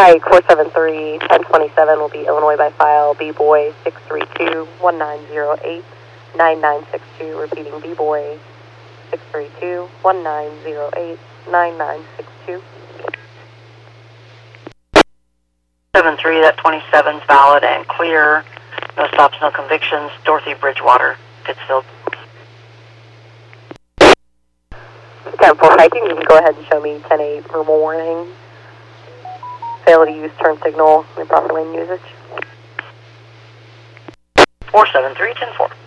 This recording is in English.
Pike 473, 1027 will be Illinois by file, B-Boy 632-1908, 9962, repeating B-Boy 632-1908, 9962. 73, that 27's valid and clear. No stops, no convictions. Dorothy Bridgewater, Pittsfield. 10-4 hiking, you can go ahead and show me 10-8 verbal warning. Fail to use turn signal in proper lane usage. 473, 10-4.